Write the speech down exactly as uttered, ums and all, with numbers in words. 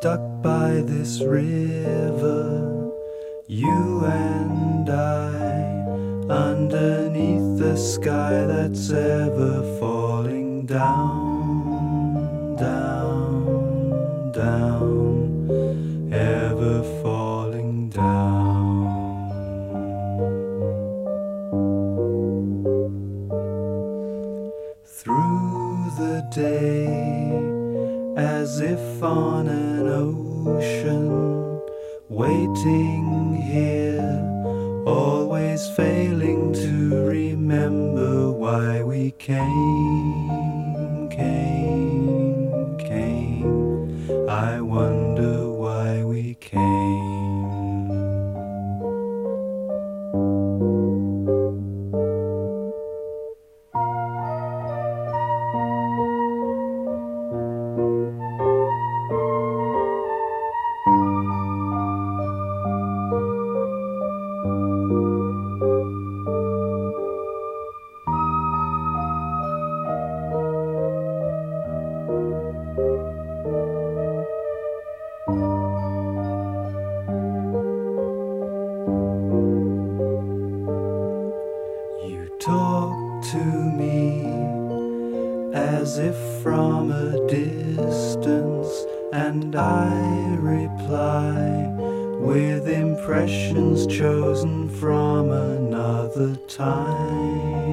stuck by this river, you and I, underneath the sky that's ever falling down, down, down, ever falling down. Through the day, as if on an ocean, waiting here, always failing to remember why we came, came, came. I wonder why we came. Talk to me as if from a distance, and I reply with impressions chosen from another time.